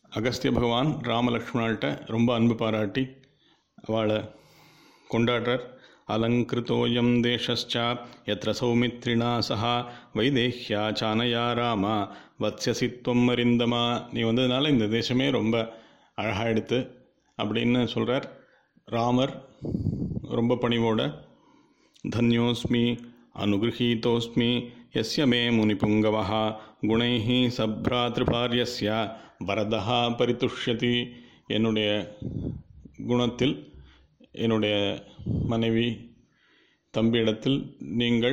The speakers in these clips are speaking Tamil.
அகஸ்திய பகவான் ராமலக்ஷ்மணால்கிட்ட ரொம்ப அன்பு பாராட்டி அவளை கொண்டாடுறார். அலங்கிருத்தோயம் தேசஸ்சா யத்ர சௌமித்ரிணா சஹா வைதேஹ்யா சானயா ராமா வத்ஸ்யசி த்வம் அரிந்தமா. நீ வந்ததுனால இந்த தேசமே ரொம்ப அழகாயிடுத்து அப்படின்னு சொல்கிறார். ராமர் ரொம்ப பணிவோட தன்யோஸ்மி அனுகிரகீதோஸ்மி யஸ்ய மே முனிபுங்கவஹ குணைஹி சப்ராத்ருபார்யஸ்ய வரதஹா பரிதுஷ்யதி. என்னுடைய குணத்தில் என்னுடைய மனைவி தம்பியிடத்தில் நீங்கள்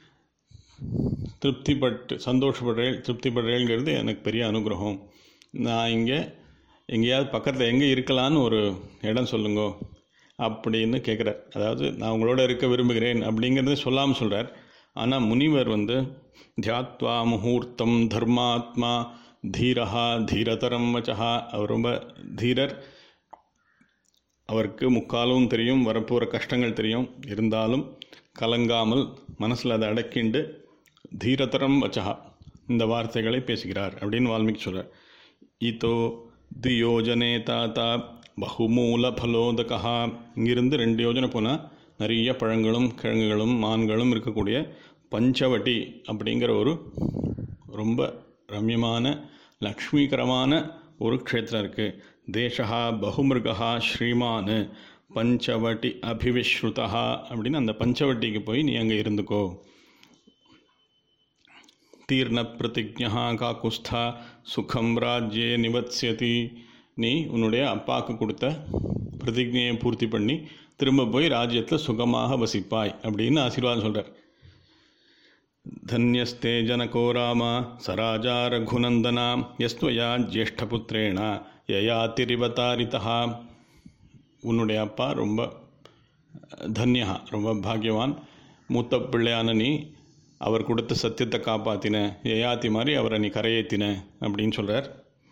திருப்திப்படுறேங்கிறது எனக்கு பெரிய அனுகிரகம். நான் எங்கேயாவது பக்கத்தில் எங்கே இருக்கலான்னு ஒரு இடம் சொல்லுங்கோ அப்படின்னு கேட்குறார். அதாவது நான் உங்களோட இருக்க விரும்புகிறேன் அப்படிங்கிறத சொல்லாமல் சொல்கிறார். ஆனால் முனிவர் தியாத்வா முகூர்த்தம் தர்மாத்மா தீரஹா தீரதரம் வச்சஹா. அவர் ரொம்ப தீரர். அவருக்கு முக்காலும் தெரியும், வரப்போகிற கஷ்டங்கள் தெரியும். இருந்தாலும் கலங்காமல் மனசில் அதை அடக்கிண்டு தீரதரம் வச்சஹா இந்த வார்த்தைகளை பேசுகிறார் அப்படின்னு வால்மீகி சொல்கிறார். இதோ தியோஜனே தாத்தா பகுமூல பலோதகா. இங்கிருந்து 2 யோஜனை போனால் நிறைய பழங்களும் கிழங்குகளும் மான்களும் இருக்கக்கூடிய பஞ்சவட்டி அப்படிங்கிற ஒரு ரொம்ப ரம்யமான லக்ஷ்மிகரமான ஒரு க்ஷேத்திரம் இருக்குது. தேசா பகுமிருகா ஸ்ரீமான் பஞ்சவட்டி அபிவிஸ்ருதா அப்படின்னு அந்த பஞ்சவட்டிக்கு போய் நீ அங்கே இருந்துக்கோ. தீர்ண பிரதிஜா காக்குஸ்தா சுகம் ராஜ்யே நிவத்ஸ்யதி. நீ உன்னுடைய அப்பாவுக்கு கொடுத்த பிரதிஜையை பூர்த்தி பண்ணி திரும்ப போய் ராஜ்யத்தில் சுகமாக வசிப்பாய் அப்படின்னு ஆசீர்வாதம் சொல்கிறார். தன்யஸ்தே ஜனகோ ராம சராஜா ரகுநந்தனா யஸ்துவயா ஜேஷ்டபுத்திரேண யயாதிரிவதாரிதா. உன்னுடைய அப்பா ரொம்ப தன்யா, ரொம்ப பாக்யவான். மூத்த பிள்ளையான நீ அவர் கொடுத்த சத்தியத்தை காப்பாற்றின, யயாதி மாதிரி அவரை நீ கரையேற்றின அப்படின்னு சொல்கிறார்.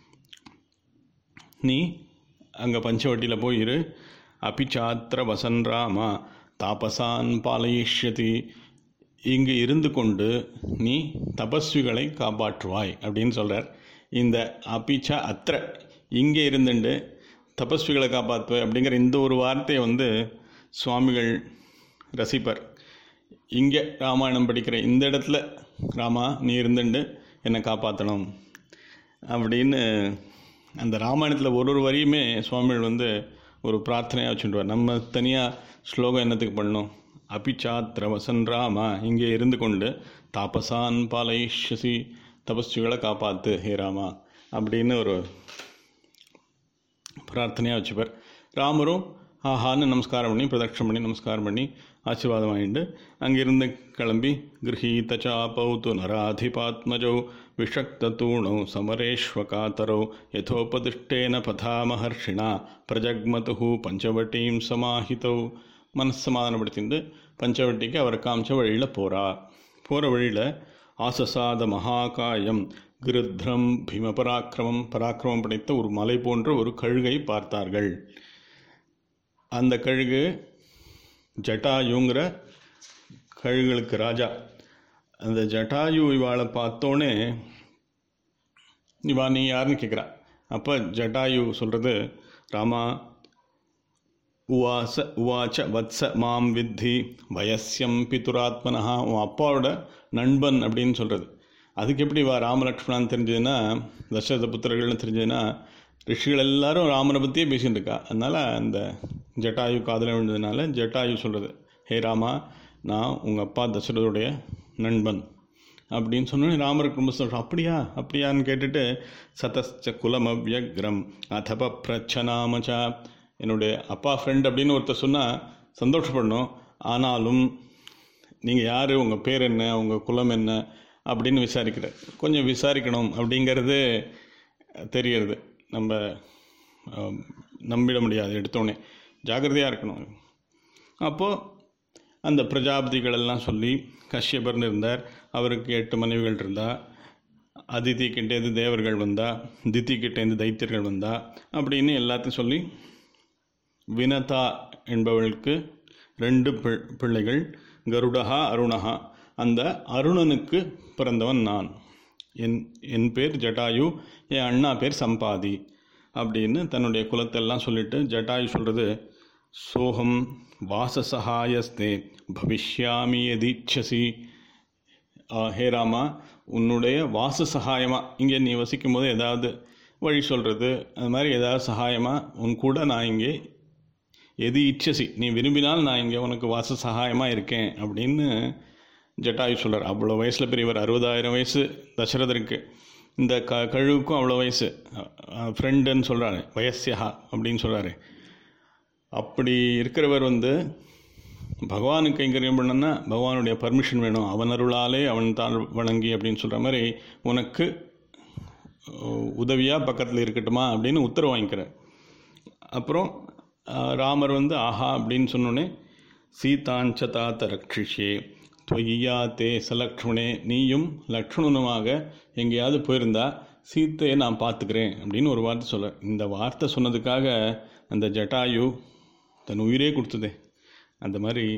நீ அங்கே பஞ்சவட்டியில் போய் இரு. அபிச்சாத்திர வசன் ராமா தாபசான் பாலயிஷ்யதி. இங்கு இருந்து கொண்டு நீ தபஸ்விகளை காப்பாற்றுவாய் அப்படின்னு சொல்கிறார். இந்த அபிச்ச அத்திர இங்கே இருந்துண்டு தபஸ்விகளை காப்பாற்றுவாய் அப்படிங்கிற இந்த ஒரு வார்த்தையை சுவாமிகள் ரசிப்பர். இங்கே ராமாயணம் படிக்கிற இந்த இடத்துல ராமா நீ இருந்துண்டு என்னை காப்பாற்றணும் அப்படின்னு அந்த ராமாயணத்தில் ஒரு வரியுமே சுவாமிகள் ஒரு பிரார்த்தனையாக வச்சுட்டுவார். நம்ம தனியாக ஸ்லோகம் என்னத்துக்கு பண்ணணும்? அபிச்சாத்திர வசன் ராமா இங்கே இருந்து கொண்டு தாபசான் பாலயிஷ்யசி தபஸ்விகளை காப்பாற்று ஹே ராமா அப்படின்னு ஒரு பிரார்த்தனையாக வச்சுப்பார். ராமரும் ஆஹான்னு நமஸ்காரம் பண்ணி பிரதட்சணம் பண்ணி நமஸ்காரம் பண்ணி ஆசீர்வாதம் வாங்கிட்டு அங்கிருந்து கிளம்பி கிரகீத சாபௌத்து நராதிபாத்மஜௌ விஷக்தூணௌ சமரேஷ்வகாதரௌ யதோபதிஷ்டேன பதாமஹர்ஷிணா பிரஜக்மது பஞ்சவட்டீம் சமாஹிதௌ. மனசமாதானப்படுத்திட்டு பஞ்சவட்டிக்கு அவர் காமிச்ச வழியில் போகிற வழியில் ஆசசாத மகாகாயம் கிருத்ரம் பீமபராக்கிரமம் பராக்கிரமம் படைத்த ஒரு மலை போன்ற ஒரு கழுகை பார்த்தார்கள். அந்த கழுகு ஜட்டாயுங்கிற கழுகுகளுக்கு ராஜா. அந்த ஜட்டாயு இவாளை பார்த்தோன்னே இவா நீ யாருன்னு கேட்குறா. அப்போ ஜட்டாயு சொல்கிறது, ராமா உவாச்ச வத்ச மாம் வித்தி வயசியம் பிதுராத்மனஹா. உன் அப்பாவோட நண்பன் அப்படின்னு சொல்கிறது. அதுக்கு எப்படி வா ராமலக்ஷ்மணான்னு தெரிஞ்சதுன்னா, தசரத புத்திரர்கள்னு தெரிஞ்சதுன்னா, ரிஷிகள் எல்லாரும் ராமனை பற்றியே பேசிகிட்டு இருக்கா. அதனால் அந்த ஜட்டாயு காதல விழுந்ததுனால ஜட்டாயு சொல்கிறது, ஹே ராமா நான் உங்கள் அப்பா தசரதுடைய நண்பன் அப்படின்னு சொன்னோன்னே ராமருக்கு ரொம்ப சந்தோஷம். அப்படியான்னு கேட்டுட்டு சதஸ்ச குலமவ்யக்ரம் அதப பிரச்சனாமச்சா. என்னுடைய அப்பா ஃப்ரெண்ட் அப்படின்னு ஒருத்தர் சொன்னால் சந்தோஷப்படணும். ஆனாலும் நீங்கள் யார், உங்கள் பேர் என்ன, உங்கள் குலம் என்ன அப்படின்னு விசாரிக்கிறார். கொஞ்சம் விசாரிக்கணும் அப்படிங்கிறது தெரியறது. நம்ம நம்பிட முடியாது எடுத்தோடனே, ஜாக்கிரதையாக இருக்கணும். அப்போது அந்த பிரஜாபதிகளெல்லாம் சொல்லி கஷ்யபர்னு இருந்தார், அவருக்கு 8 மனைவிகள் இருந்தால், அதிதி கிட்டேருந்து தேவர்கள் வந்தா, திதி கிட்டேருந்து தைத்தியர்கள் வந்தா அப்படின்னு எல்லாத்தையும் சொல்லி வினதா என்பவளுக்கு 2 பிள்ளைகள், கருடஹா அருணஹா. அந்த அருணனுக்கு பிறந்தவன் நான். என் பேர் ஜட்டாயு, என் அண்ணா பேர் சம்பாதி. அப்படின்னு தன்னுடைய குலத்தெல்லாம் சொல்லிட்டு ஜட்டாயு சொல்கிறது, சோகம் வாசசகாயஸ்தே பவிஷ்யாமி யதீட்சசி. ஹே ராமா, உன்னுடைய வாச சகாயமாக, இங்கே நீ வசிக்கும் போது ஏதாவது வழி சொல்கிறது, அது மாதிரி ஏதாவது சகாயமாக உன் கூட நான் இங்கே எது இச்சசி, நீ விரும்பினால் நான் இங்கே உனக்கு வாச சகாயமாக இருக்கேன் அப்படின்னு ஜட்டாயு சொல்கிறார். அவ்வளோ வயசில் பெரியவர், 60,000 வயசு தசரதருக்கு. இந்த கழுவுக்கும் அவ்வளோ வயசு, ஃப்ரெண்டுன்னு சொல்கிறாரு, வயசியா அப்படின்னு சொல்கிறாரு. அப்படி இருக்கிறவர் பகவானுக்கு கைங்கரியம் பண்ணனா பகவானுடைய பர்மிஷன் வேணும், அவன் அருளாலே அவன் தான் வணங்கி அப்படின்னு சொல்கிற மாதிரி உனக்கு உதவியாக பக்கத்தில் இருக்கட்டுமா அப்படின்னு உத்தரவு வாங்கிக்கிறார். அப்புறம் ராமர் ஆஹா அப்படின்னு சொன்னோன்னே, சீதாஞ்ச தாத்த ரக்ஷிஷே துவய்யா தே சலக்ஷ்மணே, நீயும் லக்ஷ்மணனுமாக எங்கேயாவது போயிருந்தா சீத்தையை நான் பார்த்துக்கிறேன் அப்படின்னு ஒரு வார்த்தை சொல்கிறார். இந்த வார்த்தை சொன்னதுக்காக அந்த ஜட்டாயு தன் உயிரே கொடுத்ததே. அந்த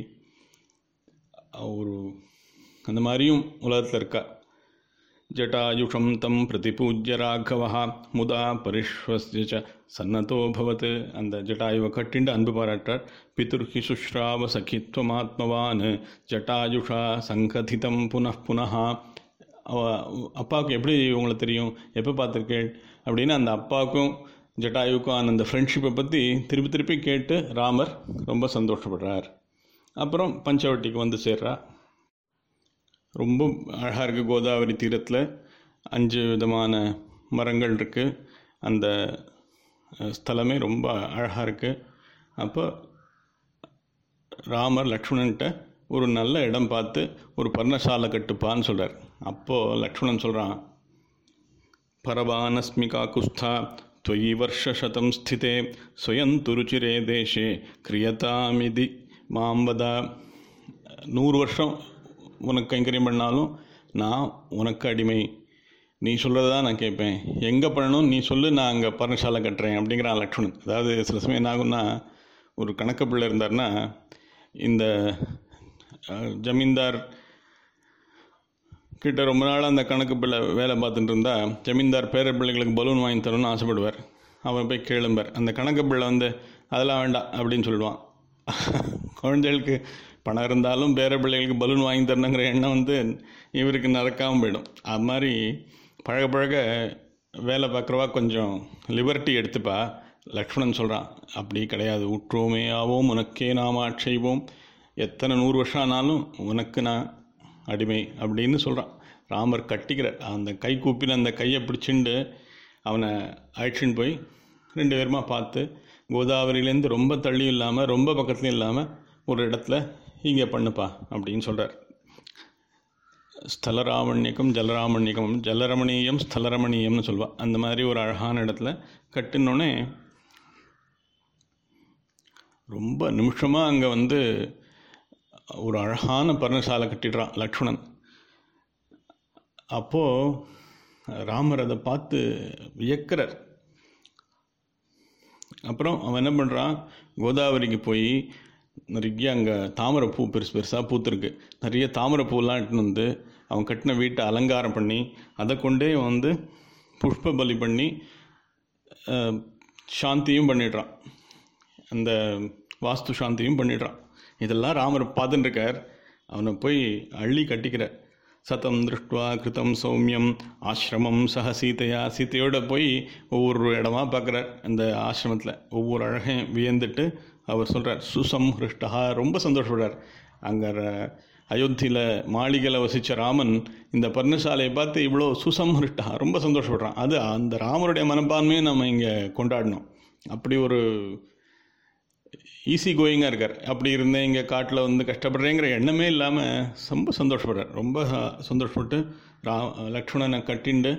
மாதிரியும் உலகத்தில் இருக்கா. ஜட்டாயுஷம் தம் பிரதிபூஜ்ய ராகவா முதா பரிஷ்வஸ்ய சன்னதோ பவத். அந்த ஜட்டாயுவை கட்டிண்டு அன்பு பாராட்டார். பிதுர்ஹி சுஷ்ராவ சகித்வமாத்மவான் ஜட்டாயுஷா சங்கதிதம் புனః. அப்பாவுக்கு எப்படி உங்களுக்கு தெரியும், எப்போ பார்த்துருக்கேன் அப்படின்னு அந்த அப்பாவுக்கும் ஜட்டாயுக்கும் அந்த ஃப்ரெண்ட்ஷிப்பை பற்றி திருப்பி திருப்பி கேட்டு ராமர் ரொம்ப சந்தோஷப்படுறார். அப்புறம் பஞ்சவட்டிக்கு சேர்றா. ரொம்ப அழகாக இருக்குது. கோதாவரி தீரத்தில் 5 விதமான மரங்கள் இருக்குது. அந்த ஸ்தலமே ரொம்ப அழகாக இருக்குது. அப்போ ராமர் லக்ஷ்மணன்கிட்ட ஒரு நல்ல இடம் பார்த்து ஒரு பர்ணசாலை கட்டுப்பான்னு சொல்கிறார். அப்போது லக்ஷ்மணன் சொல்கிறான், பரவானஸ்மிகா குஸ்தா त्वयि वर्षशतं स्थिते स्वयं तुरुचिरे देशे क्रियतामिति मां वद. 100 வருஷம் உனக்கு கைங்கரியம் பண்ணாலும் நான் உனக்கு அடிமை, நீ சொல்கிறதான் நான் கேட்பேன், எங்கே பண்ணணும் நீ சொல்லு, நான் அங்கே பர்ணசாலை கட்டுறேன் அப்படிங்கிறான் லக்ஷ்மணன். அதாவது சில சமயம் என்ன ஆகும்னா, ஒரு கணக்கு பிள்ளை இருந்தார்னா இந்த ஜமீன்தார் கிட்ட ரொம்ப நாள் அந்த கணக்கு பிள்ளை வேலை பார்த்துட்டு இருந்தால் ஜமீன்தார் பேர பிள்ளைகளுக்கு பலூன் வாங்கி தரணும்னு ஆசைப்படுவார். அவன் போய் கேளும்பார். அந்த கணக்கு பிள்ளை அதெல்லாம் வேண்டாம் அப்படின்னு சொல்லிடுவான். குழந்தைகளுக்கு பணம் இருந்தாலும் பேர பிள்ளைகளுக்கு பலூன் வாங்கி தரணுங்கிற எண்ணம் இவருக்கு நடக்காமல் போயிடும். அது மாதிரி பழக பழக வேலை பார்க்குறவா கொஞ்சம் லிபர்ட்டி எடுத்துப்பா. லக்ஷ்மணன் சொல்கிறான், அப்படி கிடையாது, உற்றோமே ஆவோம் உனக்கே நாம் ஆட்சேபோம், எத்தனை 100 வருஷம் ஆனாலும் உனக்கு நான் அடிமை அப்படின்னு சொல்கிறான். ராமர் கட்டிக்கிறார். அந்த கை கூப்பின அந்த கையை பிடிச்சிண்டு அவனை அழைச்சின்னு போய் 2 பேருமா பார்த்து, கோதாவரியிலேருந்து ரொம்ப தள்ளியும் இல்லாமல் ரொம்ப பக்கத்துலையும் இல்லாமல் ஒரு இடத்துல இங்கே பண்ணுப்பா அப்படின்னு சொல்கிறார். ஸ்தலராமண்யக்கம் ஜலராமண்யக்கம், ஜலரமணீயம் ஸ்தலரமணீயம்னு சொல்வாள். அந்த மாதிரி ஒரு அழகான இடத்துல கட்டினோடனே ரொம்ப நிமிஷமாக அங்கே ஒரு அழகான பர்ணசாலை கட்டிடுறான் லக்ஷ்மணன். அப்போது ராமர் அதை பார்த்து வியக்கிறார். அப்புறம் அவன் என்ன பண்ணுறான், கோதாவரிக்கு போய் நிறைய அங்கே தாமரைப்பூ பெருசு பெருசாக பூத்துருக்கு, நிறைய தாமரைப்பூலாம் இட்டுன்னு அவன் கட்டின வீட்டை அலங்காரம் பண்ணி அதை கொண்டே புஷ்ப பலி பண்ணி சாந்தியும் பண்ணிடுறான், அந்த வாஸ்து சாந்தியும் பண்ணிடுறான். இதெல்லாம் ராமர் பார்த்துட்டு இருக்கார். அவனை போய் அள்ளி கட்டிக்கிறார். சதம் திருஷ்டுவா கிருதம் சௌமியம் ஆசிரமம் சக சீதையா. சீத்தையோடு போய் ஒவ்வொரு இடமா பார்க்குறார். அந்த ஆசிரமத்தில் ஒவ்வொரு அழகையும் வியந்துட்டு அவர் சொல்கிறார், சுசம்ஹிருஷ்டா, ரொம்ப சந்தோஷப்படுறார். அங்கே அயோத்தியில் மாளிகையில் வசித்த ராமன் இந்த பர்ணசாலையை பார்த்து இவ்வளோ சுசம்ஹிருஷ்டா ரொம்ப சந்தோஷப்படுறான். அது அந்த ராமருடைய மனப்பான்மையும் நம்ம இங்கே கொண்டாடணும். அப்படி ஒரு ஈஸி கோயிங்காக இருக்கார். அப்படி இருந்தேன் இங்கே காட்டில் கஷ்டப்படுறேங்கிற எண்ணமே இல்லாமல் ரொம்ப சந்தோஷப்படுறார். ரொம்ப சந்தோஷப்பட்டு லக்ஷ்மணனை கட்டிண்டு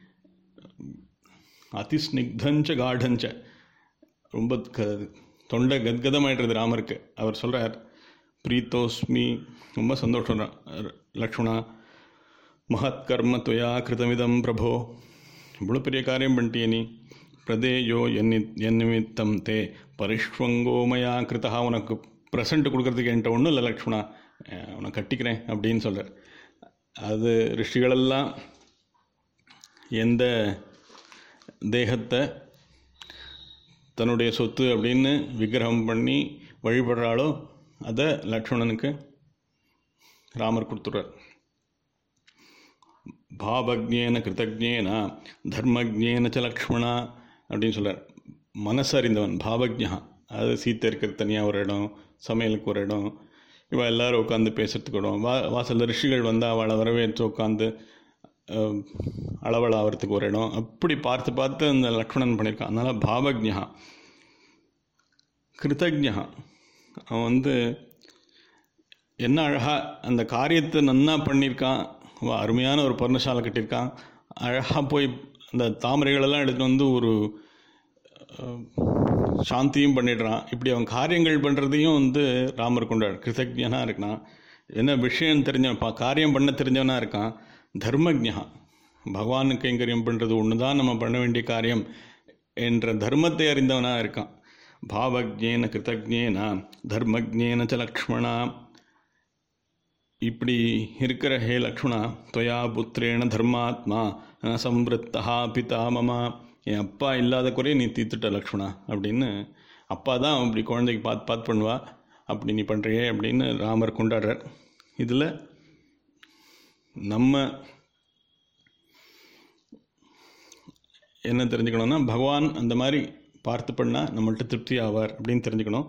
அதிஸ்னிக்தஞ்ச காடஞ்ச, ரொம்ப தொண்டை கத்கதமாயிடுறது ராமருக்கு. அவர் சொல்கிறார், பிரீத்தோஸ்மி, ரொம்ப சந்தோஷம் லக்ஷ்மணா, மகத்கர்ம துவயா கிருதமிதம் பிரபோ, இவ்வளோ பெரிய காரியம் பண்ணிட்டிய நீ, பிரதேயோ என் நிமித்தம் தே பரிஷ்வங்கோமயா கிருத்தா, உனக்கு ப்ரெசண்ட் கொடுக்கறதுக்கு என்கிட்ட ஒன்றும் இல்லை லக்ஷ்மணா, உன்னை கட்டிக்கிறேன் அப்படின்னு சொல்கிறார். அது ரிஷிகளெல்லாம் எந்த தேகத்தை தன்னுடைய சொத்து அப்படின்னு விக்கிரகம் பண்ணி வழிபடுறாளோ அதை லக்ஷ்மணனுக்கு ராமர் கொடுத்துட்றார். பாவஜ்ஞேன கிருதஜ்ஞேன தர்மஜ்ஞேன ச லக்ஷ்மணா அப்படின்னு சொல்கிறார். மனசறிந்தவன் பாவஜ்ஞா, அது சீத்தை இருக்கிறது தனியாக ஒரு இடம், சமையலுக்கு ஒரு இடம், இவள் எல்லோரும் உட்காந்து பேசுறதுக்கு இடம், வாசலில் ரிஷிகள் வந்தால் அவளை வரவேற்று உட்காந்து அளவலாகிறதுக்கு ஒரு இடம், அப்படி பார்த்து பார்த்து அந்த லக்ஷ்மணன் பண்ணியிருக்கான். அதனால் பாவஜ்ஞா. கிருதஜ்ஞா, அவன் என்ன அழகாக அந்த காரியத்தை நன்னா பண்ணியிருக்கான். அருமையான ஒரு பர்ணசாலை கட்டியிருக்கான். அழகாக போய் அந்த தாமரைகளெல்லாம் எடுத்துகிட்டு ஒரு சாந்தியும் பண்ணிடுறான். இப்படி அவன் காரியங்கள் பண்ணுறதையும் ராமர் கொண்டாடு. கிருதஜ்ஞனாக இருக்கான். என்ன விஷயம் தெரிஞ்சவன், காரியம் பண்ண தெரிஞ்சவனாக இருக்கான். தர்மஜ்ஞா, பகவானுக்கு கைங்கரியம் பண்ணுறது ஒன்று தான் நம்ம பண்ண வேண்டிய காரியம் என்ற தர்மத்தை அறிந்தவனாக இருக்கான். பாவஜ்ஞேன கிருதஜ்ஞேன தர்மஜ்ஞேன ச லக்ஷ்மணா. இப்படி இருக்கிற ஹே லக்ஷ்மணா, துவயா புத்திரேன தர்மாத்மா சம்வத்தா பிதா மமா. என் அப்பா இல்லாத குறைய நீ தீர்த்துட்ட லக்ஷ்மணா அப்படின்னு. அப்பா தான் அப்படி குழந்தைக்கு பார்த்து பண்ணுவா, அப்படி நீ பண்ணுறியே அப்படின்னு ராமர் கொண்டாடுறார். இதில் நம்ம என்ன தெரிஞ்சுக்கணும்னா, பகவான் அந்த மாதிரி பார்த்து பண்ணால் நம்மள்கிட்ட திருப்தி ஆவார் அப்படின்னு தெரிஞ்சுக்கணும்.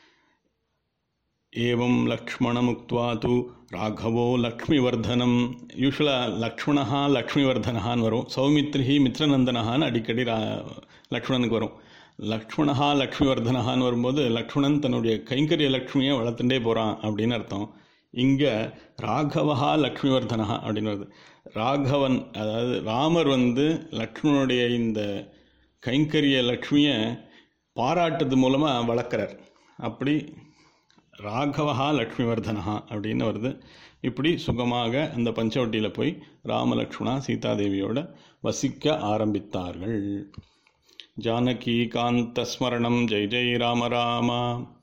ஏவம் லக்ஷ்மணமுக்த்வா து ராகவோ லக்ஷ்மிவர்தனம். யூஸ்வலாக லக்ஷ்மணா லக்ஷ்மிவர்தனஹான்னு வரும். சௌமித்ரி மித்ரநந்தனஹான்னு அடிக்கடி லக்ஷ்மணனுக்கு வரும். லக்ஷ்மணா லக்ஷ்மிவர்தனஹான்னு வரும்போது லக்ஷ்மணன் தன்னுடைய கைங்கரிய லக்ஷ்மியை வளர்த்துட்டே போகிறான் அப்படின்னு அர்த்தம். இங்கே ராகவா லக்ஷ்மிவர்தனஹா அப்படின்னு வருது. ராகவன், அதாவது ராமர் லக்ஷ்மணனுடைய இந்த கைங்கரிய லக்ஷ்மியை பாராட்டுறது மூலமாக வளர்க்குறார். அப்படி ராகவா லக்ஷ்மிவர்தனஹா அப்படின்னு வருது. இப்படி சுகமாக அந்த பஞ்சவட்டியில் போய் ராமலக்ஷ்மணா சீதாதேவியோட வசிக்க ஆரம்பித்தார்கள். ஜானகி காந்த ஸ்மரணம். ஜெய் ஜெய் ராம ராமா.